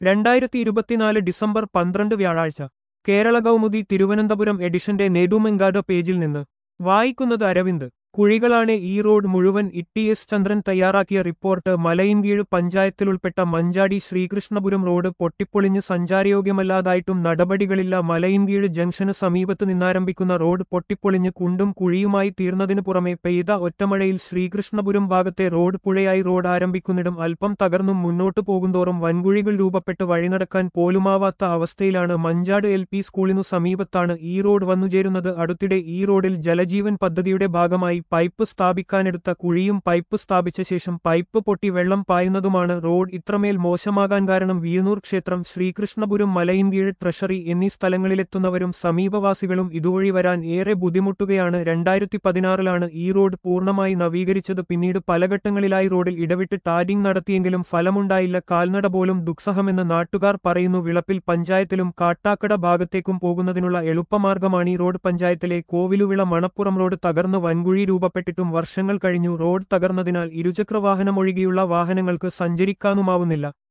2024 December 12 വ്യാഴാഴ്ച കേരള കൗമുദി തിരുവനന്തപുരം എഡിഷന്റെ നെടുമെങ്കാട് പേജിൽ നിന്ന് വായിക്കുന്നത് അരവിന്ദ്. കുഴികളാണ് ഈ റോഡ് മുഴുവൻ. ഇ.ടി.എസ്. ചന്ദ്രൻ തയ്യാറാക്കിയ റിപ്പോർട്ട്. മലയിൻകീഴ് പഞ്ചായത്തിലുൾപ്പെട്ട മഞ്ചാടി ശ്രീകൃഷ്ണപുരം റോഡ് പൊട്ടിപ്പൊളിഞ്ഞ് സഞ്ചാരയോഗ്യമല്ലാതായിട്ടും നടപടികളില്ല. മലയിൻകീഴ് ജംഗ്ഷന് സമീപത്ത് നിന്നാരംഭിക്കുന്ന റോഡ് പൊട്ടിപ്പൊളിഞ്ഞ് കുണ്ടും കുഴിയുമായി തീർന്നതിനു പുറമെ പെയ്ത ഒറ്റമഴയിൽ ശ്രീകൃഷ്ണപുരം ഭാഗത്തെ റോഡ് പുഴയായി. റോഡ് ആരംഭിക്കുന്നിടം അല്പം തകർന്നും മുന്നോട്ടു പോകുന്തോറും വൻകുഴികൾ രൂപപ്പെട്ട് വഴിനടക്കാൻ പോലുമാവാത്ത അവസ്ഥയിലാണ്. മഞ്ചാട് എൽ.പി. സ്കൂളിനു സമീപത്താണ് ഈ റോഡ് വന്നുചേരുന്നത്. അടുത്തിടെ ഈ റോഡിൽ ജലജീവൻ പദ്ധതിയുടെ ഭാഗമായി പൈപ്പ് സ്ഥാപിക്കാനെടുത്ത കുഴിയും പൈപ്പ് സ്ഥാപിച്ച ശേഷം പൈപ്പ് പൊട്ടി വെള്ളം പായുന്നതുമാണ്. റോഡ് ഇത്രമേൽ മോശമാകാൻ കാരണം വിയനൂർ ക്ഷേത്രം, ശ്രീകൃഷ്ണപുരം, മലയിൻകീഴ്, ട്രഷറി എന്നീ സ്ഥലങ്ങളിലെത്തുന്നവരും സമീപവാസികളും ഇതുവഴി വരാൻ ഏറെ ബുദ്ധിമുട്ടുകയാണ്. 2016-ലാണ് ഈ റോഡ് പൂർണ്ണമായി നവീകരിച്ചത്. പിന്നീട് പലഘട്ടങ്ങളിലായി റോഡിൽ ഇടവിട്ട് ടാരിംഗ് നടത്തിയെങ്കിലും ഫലമുണ്ടായില്ല. കാൽനട പോലും ദുസ്സഹമെന്ന് നാട്ടുകാർ പറയുന്നു. വിളപ്പിൽ പഞ്ചായത്തിലും കാട്ടാക്കട ഭാഗത്തേക്കും പോകുന്നതിനുള്ള എളുപ്പമാർഗമാണീ റോഡ്. പഞ്ചായത്തിലെ കോവിലുവിള മണപ്പുറം റോഡ് തകർന്ന് വൻകുഴി രൂപപ്പെട്ടിട്ടും വർഷങ്ങൾ കഴിഞ്ഞു. റോഡ് തകർന്നതിനാൽ ഇരുചക്രവാഹനമൊഴികെയുള്ള വാഹനങ്ങൾക്ക് സഞ്ചരിക്കാനുമാവുന്നില്ല.